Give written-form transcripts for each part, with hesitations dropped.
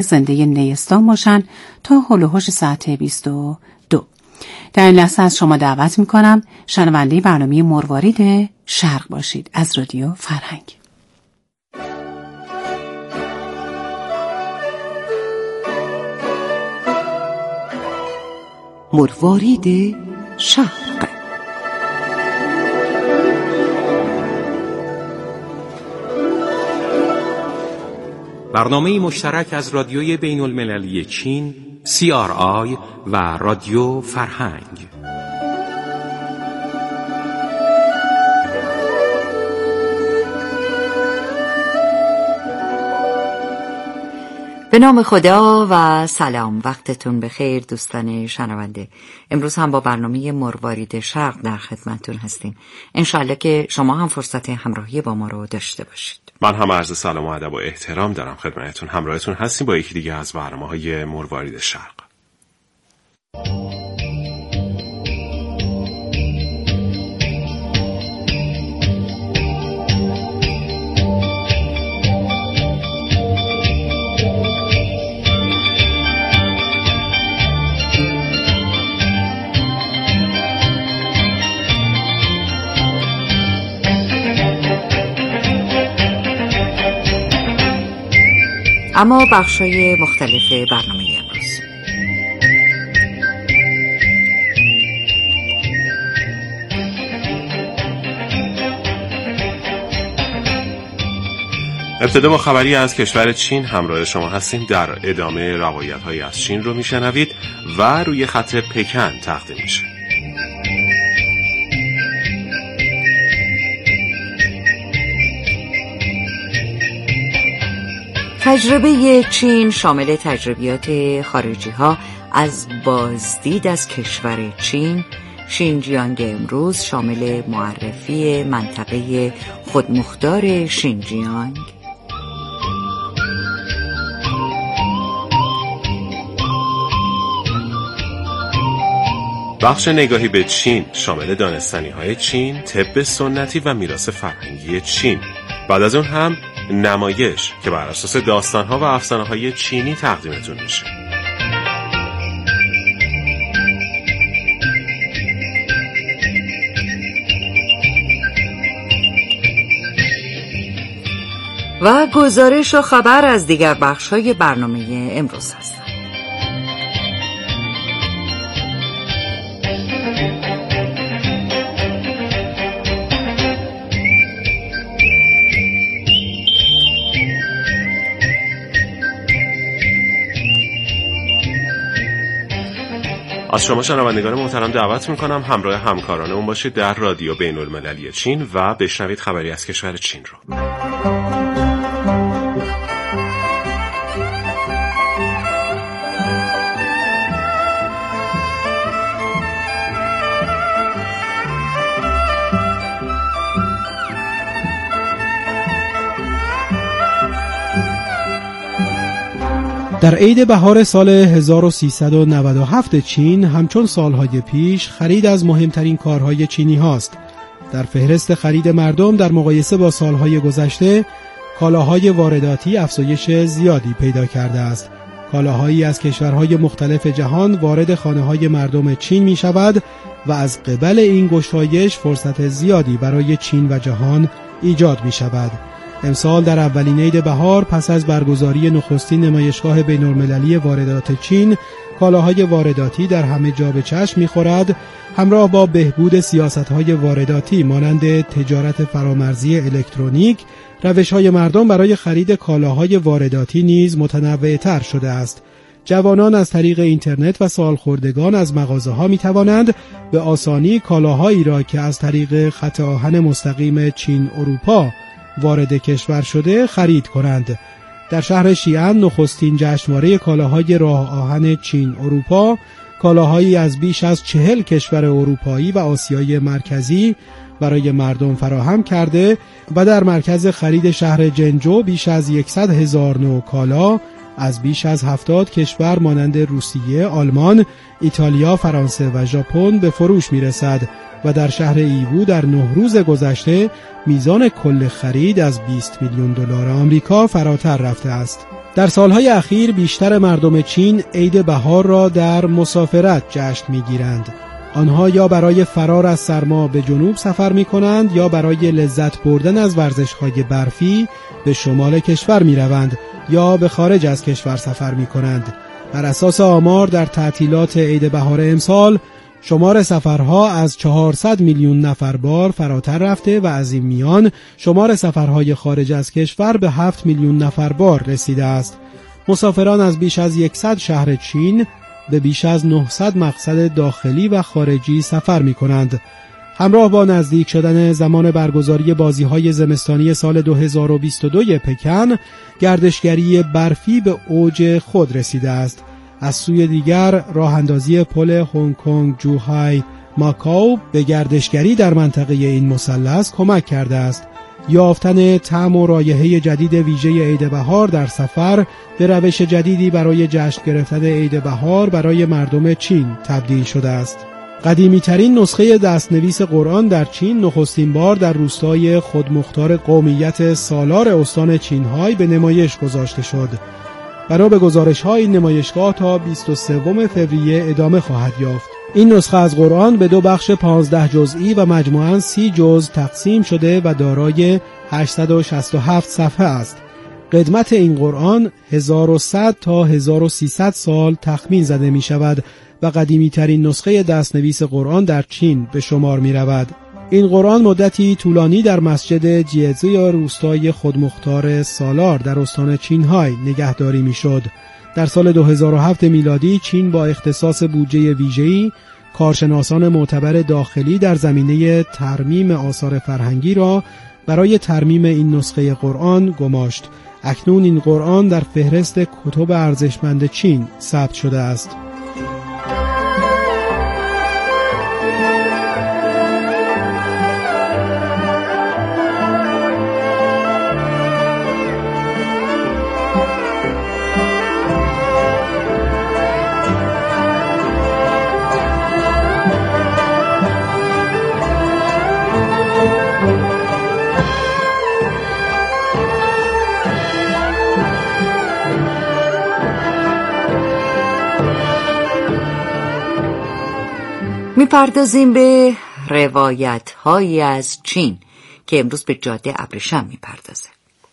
زنده نیستان باشن تا هول و هوش ساعت 22. در این لحظه از شما دعوت میکنم شنونده برنامه مروارید شرق باشید از رادیو فرهنگ. مروارید شرق. برنامه مشترک از رادیوی بین المللی چین CRI و رادیو فرهنگ. به نام خدا و سلام، وقتتون بخیر دوستان شنونده. امروز هم با برنامه مروارید شرق در خدمتتون هستیم. انشالله که شما هم فرصت همراهی با ما رو داشته باشید. من هم عرض سلام و ادب و احترام دارم خدمتتون. همراهتون هستیم با یکی دیگه از برنامه‌های مروارید شرق. اما بخشای مختلف برنامه امروز. ابتدا با خبری از کشور چین همراه شما هستیم. در ادامه روایت‌هایی از چین رو میشنوید و روی خط پکن تقدیم میشه. تجربه چین شامل تجربیات خارجی ها از بازدید از کشور چین، شینجیانگ امروز شامل معرفی منطقه خودمختار شینجیانگ، بخش نگاهی به چین شامل دانستنی‌های چین، طب سنتی و میراث فرهنگی چین. بعد از اون هم نمایش که بر اساس داستان‌ها و افسانه‌های چینی تقدیمتون میشه. و گزارش و خبر از دیگر بخش‌های برنامه امروز هست. از شما شنوندگان محترم دعوت میکنم همراه همکارانمون باشید در رادیو بین المللی چین و بشنوید خبری از کشور چین رو. در عید بهار سال 1397 چین همچون سالهای پیش خرید از مهمترین کارهای چینی هاست. در فهرست خرید مردم در مقایسه با سالهای گذشته کالاهای وارداتی افزایش زیادی پیدا کرده است. کالاهایی از کشورهای مختلف جهان وارد خانه‌های مردم چین می شود و از قبل این گشایش فرصت زیادی برای چین و جهان ایجاد می شود. امسال در اولین عید بهار پس از برگزاری نخستین نمایشگاه بین‌المللی واردات چین، کالاهای وارداتی در همه جا به چشم می‌خورد، همراه با بهبود سیاست‌های وارداتی مانند تجارت فرامرزی الکترونیک، روش‌های مردم برای خرید کالاهای وارداتی نیز متنوع‌تر شده است. جوانان از طریق اینترنت و سالخوردگان از مغازه‌ها می‌توانند به آسانی کالاهایی را که از طریق خط آهن مستقیم چین اروپا وارد کشور شده خرید کنند. در شهر شیعن نخستین جشنواره کالاهای راه آهن چین اروپا، کالاهایی از بیش از 40 کشور اروپایی و آسیای مرکزی برای مردم فراهم کرده و در مرکز خرید شهر جنجو بیش از 100,000 نوع کالا از بیش از 70 کشور مانند روسیه، آلمان، ایتالیا، فرانسه و ژاپن به فروش میرسد و در شهر ایوو در 9 روز گذشته میزان کل خرید از 20 میلیون دلار آمریکا فراتر رفته است. در سالهای اخیر بیشتر مردم چین عید بهار را در مسافرت جشن می‌گیرند. آنها یا برای فرار از سرما به جنوب سفر می‌کنند یا برای لذت بردن از ورزش‌های برفی به شمال کشور می‌روند یا به خارج از کشور سفر می‌کنند. بر اساس آمار در تعطیلات عید بهار امسال شمار سفرها از 400 میلیون نفر بار فراتر رفته و از این میان شمار سفرهای خارج از کشور به 7 میلیون نفر بار رسیده است. مسافران از بیش از 100 شهر چین به بیش از 900 مقصد داخلی و خارجی سفر می کنند. همراه با نزدیک شدن زمان برگزاری بازی‌های زمستانی سال 2022 پکن، گردشگری برفی به اوج خود رسیده است. از سوی دیگر راه اندازی پل هنگ کنگ جوهای ماکائو به گردشگری در منطقه این مثلث کمک کرده است. یافتن طعم و رایحه جدید ویژه عید بهار در سفر به روش جدیدی برای جشن گرفتن عید بهار برای مردم چین تبدیل شده است. قدیمی‌ترین نسخه دستنویس قرآن در چین نخستین بار در روستای خودمختار قومیت سالار استان چینهای به نمایش گذاشته شد. بنا به گزارش‌های این نمایشگاه تا 23 فوریه ادامه خواهد یافت. این نسخه از قرآن به 2 بخش 15 جزئی و مجموعاً 30 جزء تقسیم شده و دارای 867 صفحه است. قدمت این قرآن 1100 تا 1300 سال تخمین زده می شود و قدیمی ترین نسخه دستنویس قرآن در چین به شمار می رود. این قرآن مدتی طولانی در مسجد جیزه یا روستای خودمختار سالار در استان چینهای نگهداری می شد. در سال 2007 میلادی چین با اختصاص بودجه ویژه‌ای کارشناسان معتبر داخلی در زمینه ترمیم آثار فرهنگی را برای ترمیم این نسخه قرآن گماشت. اکنون این قرآن در فهرست کتب ارزشمند چین ثبت شده است. میپردازیم به روایت‌هایی از چین که امروز به جاده ابریشم میپردازه.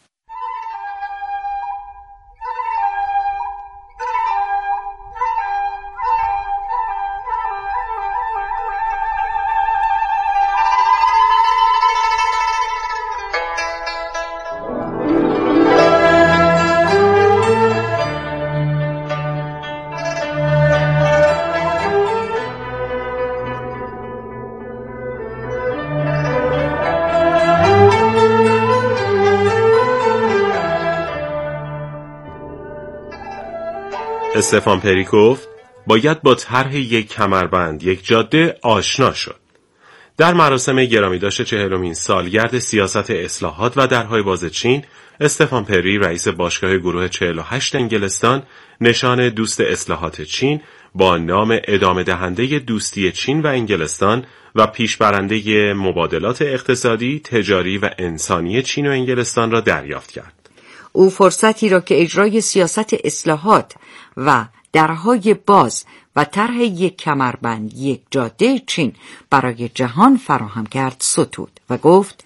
استفان پری گفت باید با طرح یک کمربند یک جاده آشنا شد. در مراسم گرامیداشت 40مین سالگرد سیاست اصلاحات و درهای باز چین، استفان پری رئیس باشگاه گروه 48 انگلستان نشان دوست اصلاحات چین با نام ادامه دهنده دوستی چین و انگلستان و پیشبرنده مبادلات اقتصادی، تجاری و انسانی چین و انگلستان را دریافت کرد. او فرصتی را که اجرای سیاست اصلاحات و درهای باز و طرح یک کمربند یک جاده چین برای جهان فراهم کرد ستود و گفت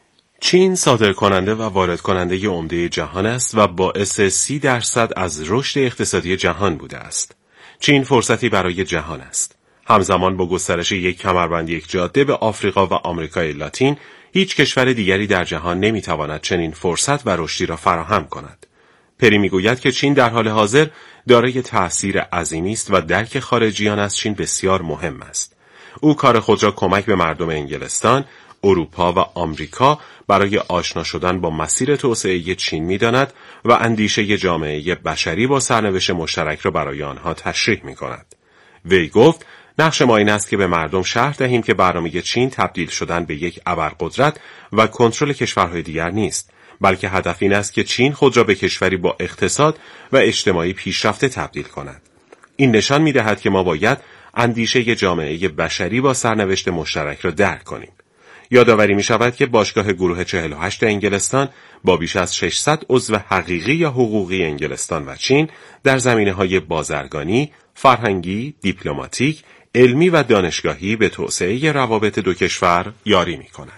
چین صادرکننده و وارد کننده عمده جهان است و باعث 30% از رشد اقتصادی جهان بوده است. چین فرصتی برای جهان است. همزمان با گسترش یک کمربند یک جاده به آفریقا و آمریکای لاتین، هیچ کشور دیگری در جهان نمیتواند چنین فرصت و رشدی را فراهم کند. پری میگوید که چین در حال حاضر دارای تأثیر عظیمی است و درک خارجیان از چین بسیار مهم است. او کار خود را کمک به مردم انگلستان، اروپا و آمریکا برای آشنا شدن با مسیر توسعه چین می‌داند و اندیشه جامعه بشری با سرنوشت مشترک را برای آنها تشریح می‌کند. وی گفت نقش ما این است که به مردم شرح دهیم که برنامه چین تبدیل شدن به یک ابرقدرت و کنترل کشورهای دیگر نیست، بلکه هدف این است که چین خود را به کشوری با اقتصاد و اجتماعی پیشرفته تبدیل کند. این نشان می‌دهد که ما باید اندیشه جامعه بشری با سرنوشت مشترک را درک کنیم. یادآوری می‌شود که باشگاه گروه 48 انگلستان با بیش از 600 عضو حقیقی یا حقوقی انگلستان و چین در زمینه‌های بازرگانی، فرهنگی، دیپلماتیک، علمی و دانشگاهی به توسعه روابط دو کشور یاری می‌کند.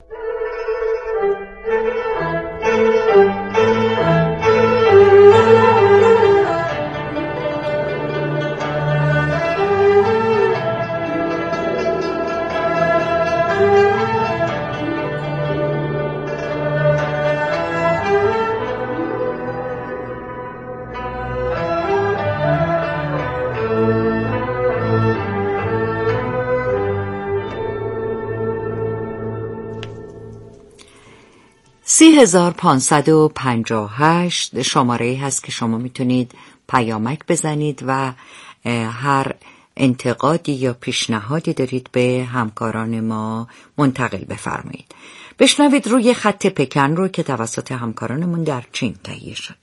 سی 3558 شماره‌ای هست که شما میتونید پیامک بزنید و هر انتقادی یا پیشنهادی دارید به همکاران ما منتقل بفرمایید. بشنوید روی خط پکن رو که توسط همکارانمون در چین تهیه شده.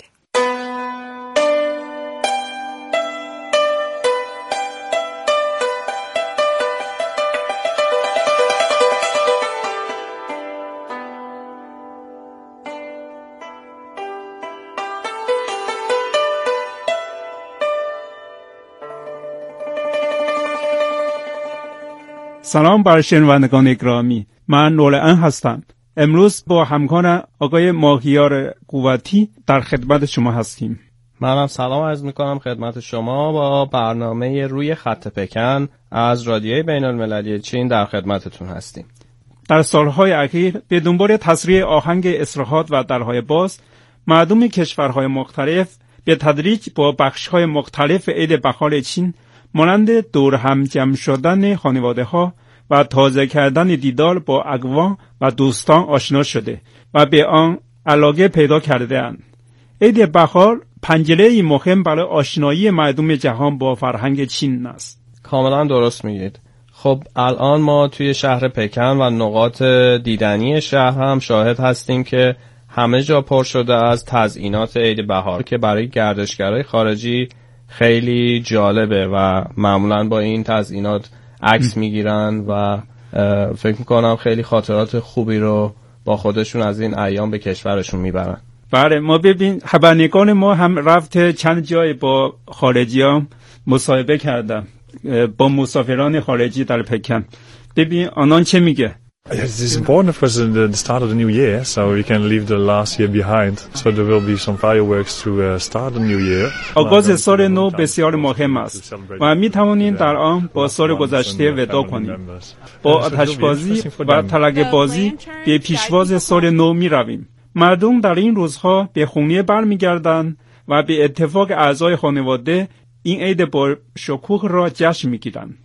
سلام بر شنوندگان گرامی، من نولان هستم. امروز با همکار آقای ماهیار قوتی در خدمت شما هستیم. منم سلام عرض میکنم خدمت شما با برنامه روی خط پکن از رادیوی بین المللی چین در خدمتتون هستیم. در سالهای اخیر به دنبال تسریع آهنگ اصلاحات و درهای باز، مردم کشورهای مختلف به تدریج با بخشهای مختلف عید بهار چین مانند دور هم جمع شدن خانواده‌ها و تازه کردن دیدار با اقوام و دوستان آشنا شده و به آن علاقه پیدا کرده‌اند. عید بهار پنجره‌ای مهم برای آشنایی مردم جهان با فرهنگ چین است. کاملا درست میگید. خب الان ما توی شهر پکن و نقاط دیدنی شهر هم شاهد هستیم که همه جا پر شده از تزیینات عید بهار که برای گردشگرای خارجی خیلی جالبه و معمولاً با این تزیینات عکس میگیرن و فکر میکنم خیلی خاطرات خوبی رو با خودشون از این ایام به کشورشون میبرن. بله، ما ببین خبرنگار ما هم رفته چند جای با خارجیان مصاحبه کردن، با مسافران خارجی در پکن. ببین آنان چه میگه. It is important of course at the start of the new year, so we can leave the last year behind. So there will be some fireworks to start the new year. آغاز سال نو بسیار مهم است و می توانیم در آن با سال گذشته وداع کنیم. با آتشبازی و تلگه بازی به پیشواز سال نو می رویم. مردم در این روزها به خونه برمیگردند و به اتفاق اعضای خانواده این عید با شکوه را جشن میگیرند.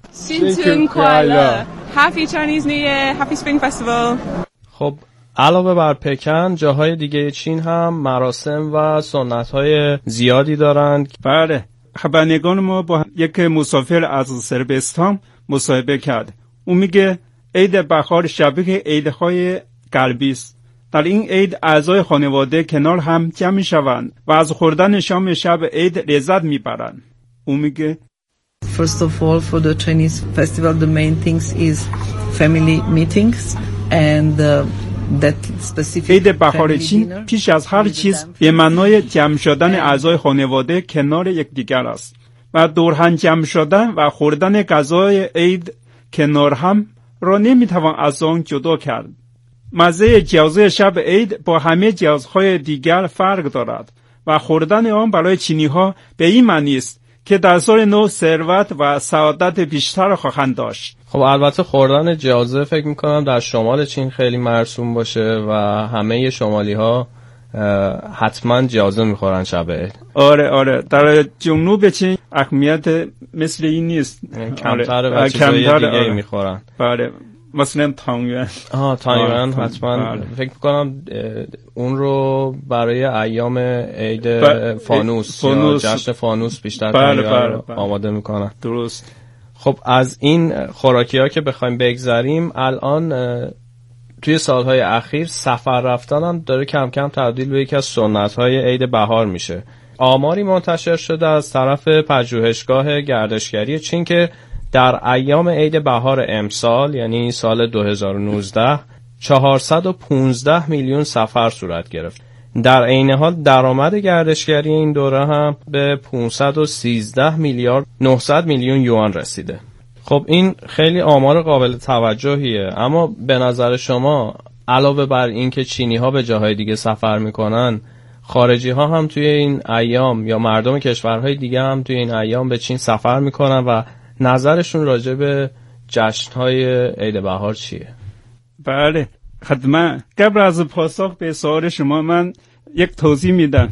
Happy Chinese New Year, Happy Spring Festival. خب علاوه بر پکن جاهای دیگه چین هم مراسم و سنت‌های زیادی دارند. بله، خبرنگار ما با یک مسافر از صربستان مصاحبه کرد. او میگه عید بهار شبیه عیدهای غربی است. در این عید اعضای خانواده کنار هم جمع می‌شوند و از خوردن شام شب عید لذت می‌برند. او میگه First of all, for the Chinese festival, the main things is family meetings and that specific عید بهار چین پیش از هر چیز به معنای جمع شدن اعضای خانواده کنار یکدیگر است و دور هم جمع شدن و خوردن غذای عید کنار هم را نمیتوان از آن جدا کرد. مزه جوزه شب عید با همه جوزهای دیگر فرق دارد و خوردن آن برای چینی‌ها به این معنی است که در سال نو ثروت و سعادت بیشتر خواهند داشت. خب البته خوردن جوزه فکر میکنم در شمال چین خیلی مرسوم باشه و همه شمالی ها حتما جوزه میخورن شب عید. آره در جنوب چین اهمیت مثل این نیست، کمتره و چیزای دیگه میخورن. بله، مثلا تانگوان. تانگوان حتما فکر میکنم اون رو برای ایام عید فانوس یا جشن فانوس بیشتر آماده میکنن. درست. خب از این خوراکی ها که بخوایم بگذریم، الان توی سالهای اخیر سفر رفتن هم داره کم کم تبدیل به یکی از سنت های عید بهار میشه. آماری منتشر شده از طرف پژوهشگاه گردشگری چین که در ایام عید بهار امسال یعنی سال 2019 415 میلیون سفر صورت گرفت. در عین حال درآمد گردشگری این دوره هم به 513 میلیارد 900 میلیون یوان رسیده. خب این خیلی آمار قابل توجهیه، اما به نظر شما علاوه بر این که چینی ها به جاهای دیگه سفر میکنن، خارجی ها هم توی این ایام یا مردم کشورهای دیگه هم توی این ایام به چین سفر میکنن و نظرشون راجع به جشن‌های عید بهار چیه؟ بله، خدمت قبل از پاسخ به سوال شما من یک توضیح میدم.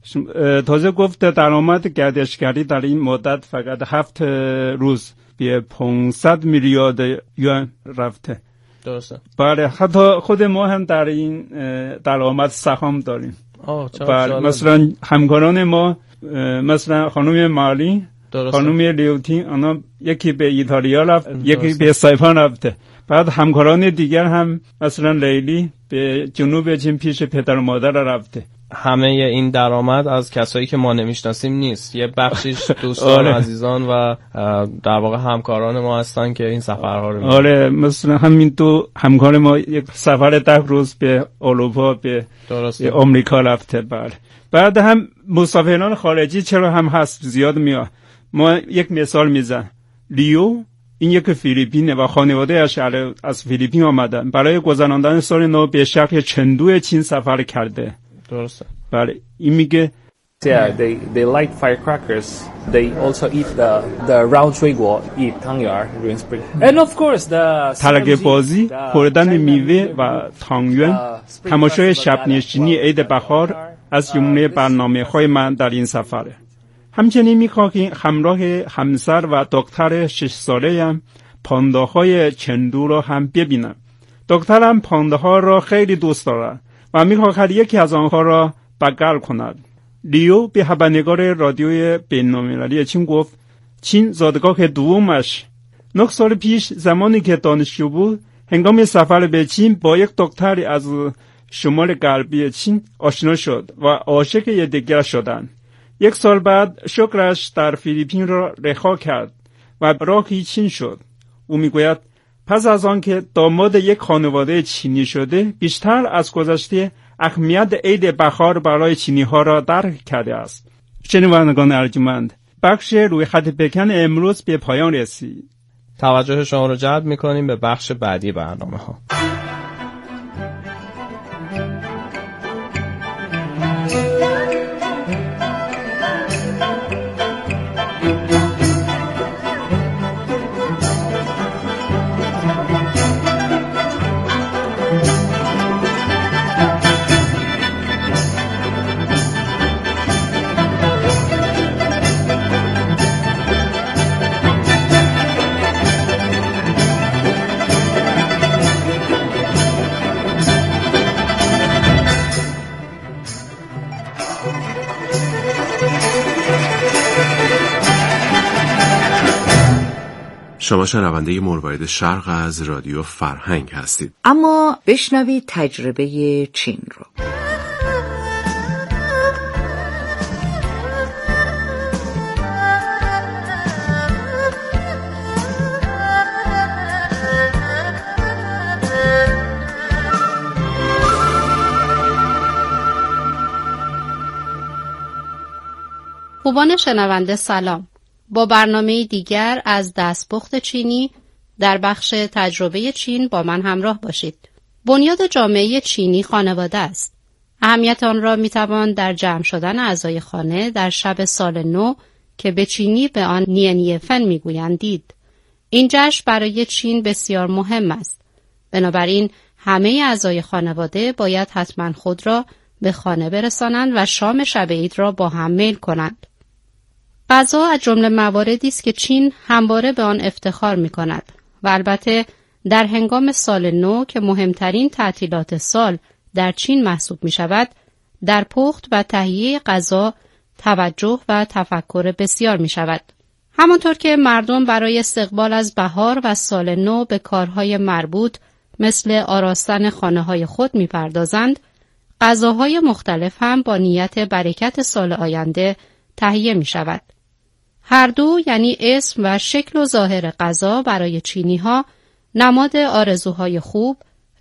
تازه گفت درآمد گردشگری در این مدت فقط 7 روز به 500 میلیارد یوان رفته. درسته. بله، حتی خود ما هم در این درآمد سهام داریم. بله، مثلا همکاران ما، مثلا خانم مالی، خانم لیوتی، آنها یکی به ایتالیا رفت، یکی به سایپان رفته. بعد همکاران دیگر هم مثلا لیلی به جنوب چین پیش پدر و مادر رفته. همه این درآمد از کسایی که ما نمیشناسیم نیست، یه بخشیش دوستان عزیزان و در واقع همکاران ما هستن که این سفرها رو می‌کنن. آره، مثلا همین دو همکار ما یک سفر 10 روز به اروپا به آمریکا رفته. بله، بعد هم مسافران خارجی چرا هم هست، زیاد میاد. ما یک مثال میزنم. لیو این یک فیلیپینه و خانواده‌اش از فیلیپین آمدن. برای گذراندن سال نو به شهر چندو چین سفر کرده. درسته. بله، این میگه they light firecrackers. They also eat the round tree guo, eat tangyuan during spring. And of course the ترک بازی، خوردن میوه و تانگیون، تماشای شب نشینی عید بهار از جمله برنامه‌های من در این سفره. همچنین میخواهیم همراه همسر و دختر 6 ساله‌ام پانداهای چندو را هم ببینم. دخترم پانداها را خیلی دوست دارد و میخواهد یکی از آنها را بغل کند. لیو به خبرنگار رادیوی بین‌المللی چین گفت چین زادگاه دومش. 9 سال پیش زمانی که دانشجو بود، هنگام سفر به چین با یک دختری از شمال غربی چین آشنا شد و عاشق یکدیگر شدند. 1 سال بعد شغلش در فیلیپین را رها کرد و راهی چین شد. او میگوید پس از آن که داماد یک خانواده چینی شده، بیشتر از گذشته اهمیت عید بهار برای چینی ها را درک کرده است. شنوندگان ارجمند، بخش روی خط پکن امروز به پایان رسید. توجه شما را جلب می‌کنیم به بخش بعدی برنامه‌ها. شما شنونده مروارید شرق از رادیو فرهنگ هستید. اما بشنوید تجربه چین رو. خوبان شنونده سلام. با برنامه دیگر از دستپخت چینی در بخش تجربه چین با من همراه باشید. بنیاد جامعه چینی خانواده است. اهمیت آن را میتوان در جمع شدن اعضای خانه در شب سال نو که به چینی به آن نیه فن میگویند دید. این جشن برای چین بسیار مهم است. بنابراین همه اعضای خانواده باید حتما خود را به خانه برسانند و شام شب عید را با هم میل کنند. غذا از جمله مواردی است که چین همواره به آن افتخار می‌کند و البته در هنگام سال نو که مهمترین تعطیلات سال در چین محسوب می‌شود، در پخت و تهیه غذا توجه و تفکر بسیار می‌شود. همانطور که مردم برای استقبال از بهار و سال نو به کارهای مربوط مثل آراستن خانه‌های خود می‌پردازند، غذاهای مختلف هم با نیت برکت سال آینده تهیه می‌شود. هر دو یعنی اسم و شکل و ظاهر غذا برای چینی‌ها نماد آرزوهای خوب،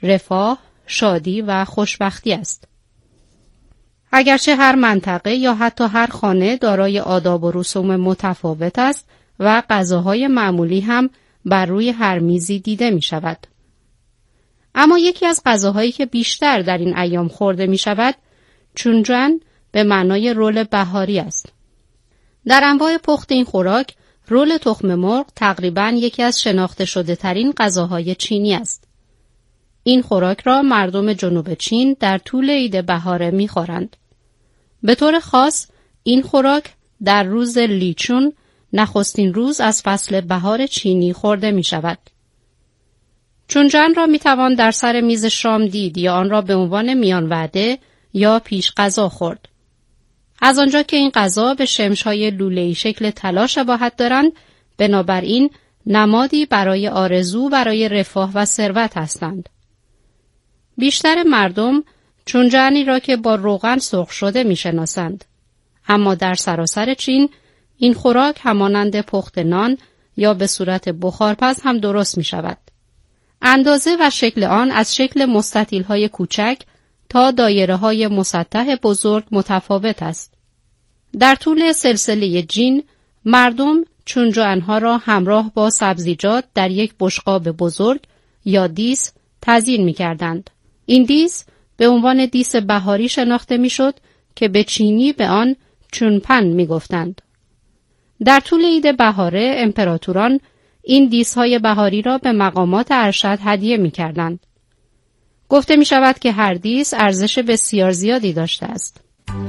رفاه، شادی و خوشبختی است. اگرچه هر منطقه یا حتی هر خانه دارای آداب و رسوم متفاوت است و غذاهای معمولی هم بر روی هر میزی دیده می شود. اما یکی از غذاهایی که بیشتر در این ایام خورده می شود چونجان به معنای رول بهاری است. در انواع پخت این خوراک رول تخم مرغ تقریباً یکی از شناخته شده ترین غذاهای چینی است. این خوراک را مردم جنوب چین در طول عید بهاره می خورند. به طور خاص این خوراک در روز لیچون، نخستین روز از فصل بهار چینی خورده می شود. چونجان را می توان در سر میز شام دید یا آن را به عنوان میان وعده یا پیش غذا خورد. از آنجا که این غذا به شمش‌های لوله‌ای شکل طلا شباهت دارند، بنابراین نمادی برای آرزو برای رفاه و ثروت هستند. بیشتر مردم چونجانی را که با روغن سرخ شده می‌شناسند، اما در سراسر چین این خوراک همانند پخت نان یا به صورت بخارپز هم درست می‌شود. اندازه و شکل آن از شکل مستطیل‌های کوچک تا دایره‌های مسطح بزرگ متفاوت است. در طول سلسله جین، مردم چونجوانها را همراه با سبزیجات در یک بشقاب بزرگ یا دیس تزیین می‌کردند. این دیس به عنوان دیس بهاری شناخته می‌شد که به چینی به آن چونپن می‌گفتند. در طول عید بهاره امپراتوران این دیس‌های بهاری را به مقامات ارشد هدیه می‌کردند. گفته می‌شود که هر دیس ارزش بسیار زیادی داشته است.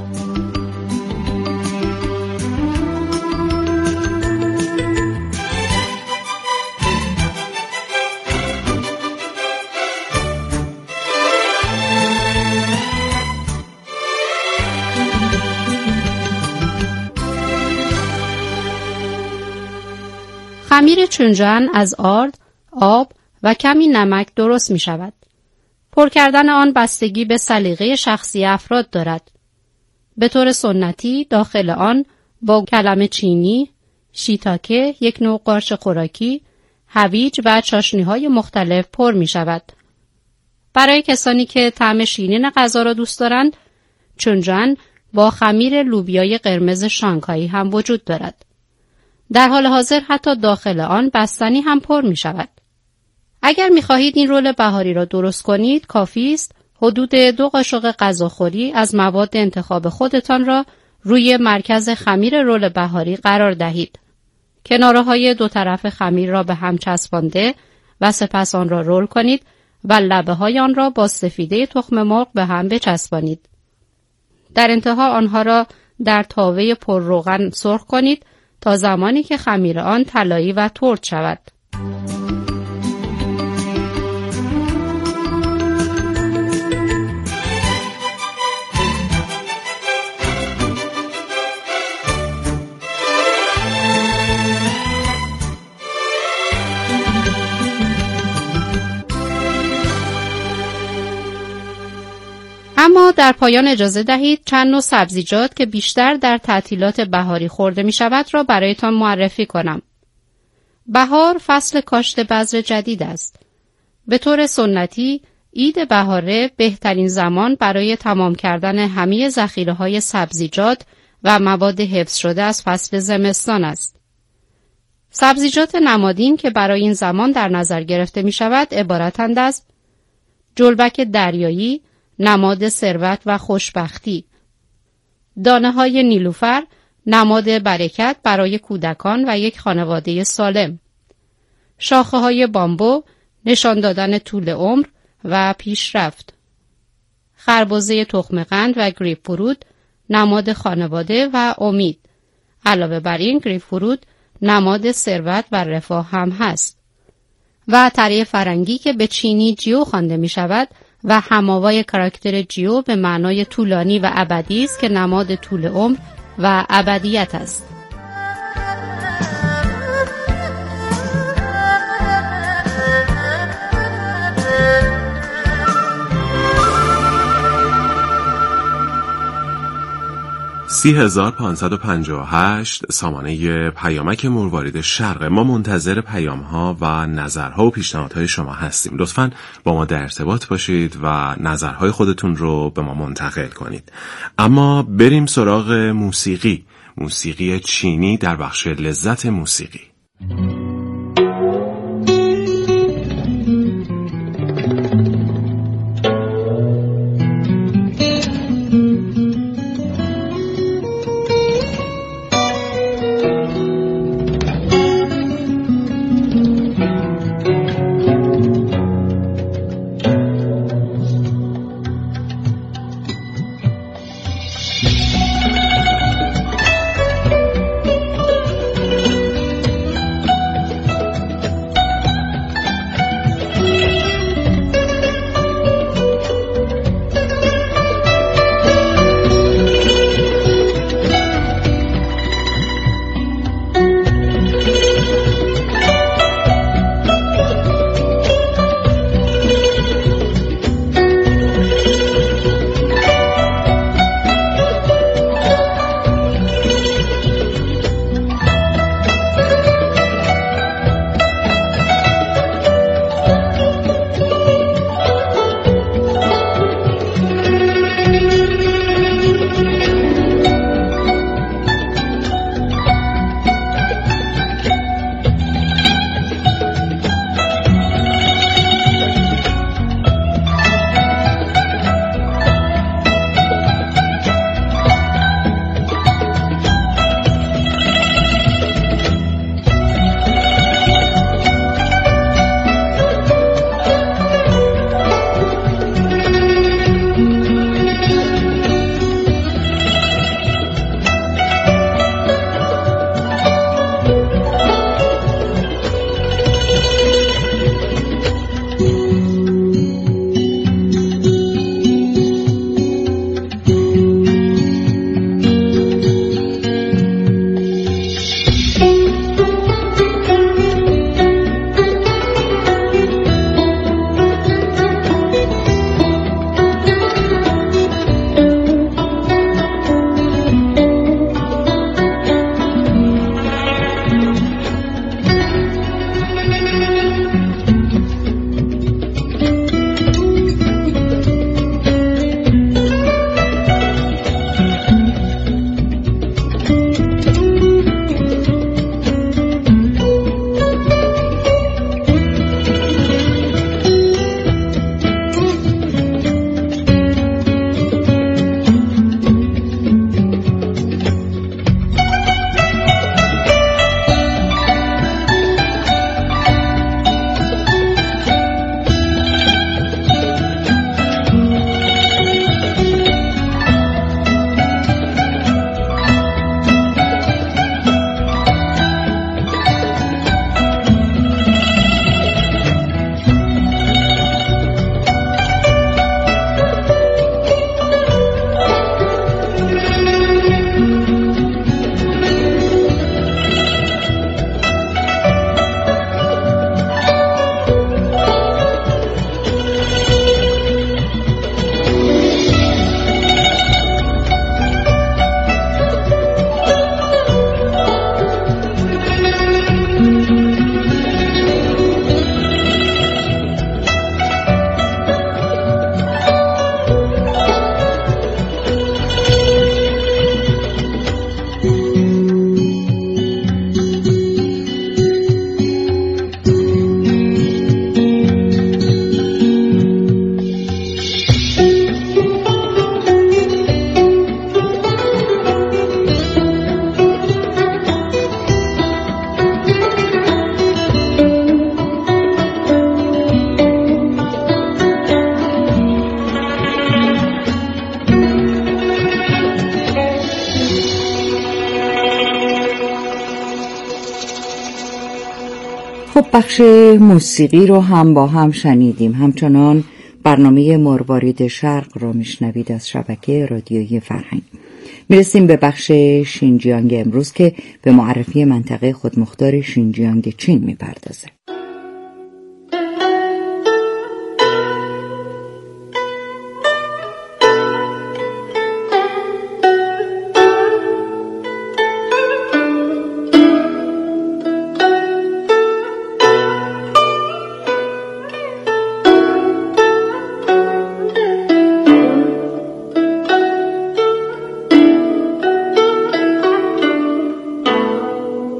خمیر چونجان از آرد، آب و کمی نمک درست می شود. پر کردن آن بستگی به سلیقه شخصی افراد دارد. به طور سنتی داخل آن با کلم چینی، شیتاکه، یک نوع قارچ خوراکی، هویج و چاشنی‌های مختلف پر می شود. برای کسانی که طعم شیرین غذا را دوست دارند، چونجان با خمیر لوبیای قرمز شانگهایی هم وجود دارد. در حال حاضر حتی داخل آن بستنی هم پر می شود. اگر می خواهید این رول بهاری را درست کنید، کافی است حدود 2 قاشق غذاخوری از مواد انتخاب خودتان را روی مرکز خمیر رول بهاری قرار دهید. کناره‌های دو طرف خمیر را به هم چسبانده و سپس آن را رول کنید و لبه‌های آن را با سفیده تخم مرغ به هم بچسبانید. در انتها آنها را در تاوه پر روغن سرخ کنید تا زمانی که خمیر آن طلایی و ترد شود. اما در پایان اجازه دهید چند نوع سبزیجات که بیشتر در تعطیلات بهاری خورده می شود را برایتان معرفی کنم. بهار فصل کاشت بذر جدید است. به طور سنتی عید بهاره بهترین زمان برای تمام کردن همه ذخیره‌های سبزیجات و مواد حفظ شده از فصل زمستان است. سبزیجات نمادین که برای این زمان در نظر گرفته می شود عبارتند از جلبک دریایی، نماد ثروت و خوشبختی، دانه‌های نیلوفر، نماد برکت برای کودکان و یک خانواده سالم، شاخه‌های بامبو، نشان دادن طول عمر و پیشرفت، خربزه تخم قند و گریپ فروت، نماد خانواده و امید. علاوه بر این گریپ فروت نماد ثروت و رفاه هم هست. و تره فرنگی که به چینی جیو خوانده می شود و هماوای کاراکتر جیو به معنای طولانی و ابدی است که نماد طول عمر و ابدیت است. 30,558 سامانه پیامک مروارید شرق. ما منتظر پیام‌ها و نظرها و پیشنهادهای شما هستیم. لطفاً با ما در ارتباط باشید و نظرهای خودتون رو به ما منتقل کنید. اما بریم سراغ موسیقی چینی در بخش لذت موسیقی. خب بخش موسیقی رو هم با هم شنیدیم. همچنان برنامه مروارید شرق را میشنوید از شبکه رادیویی فرهنگ. میرسیم به بخش شینجیانگ امروز که به معرفی منطقه خودمختار شینجیانگ چین میپردازه.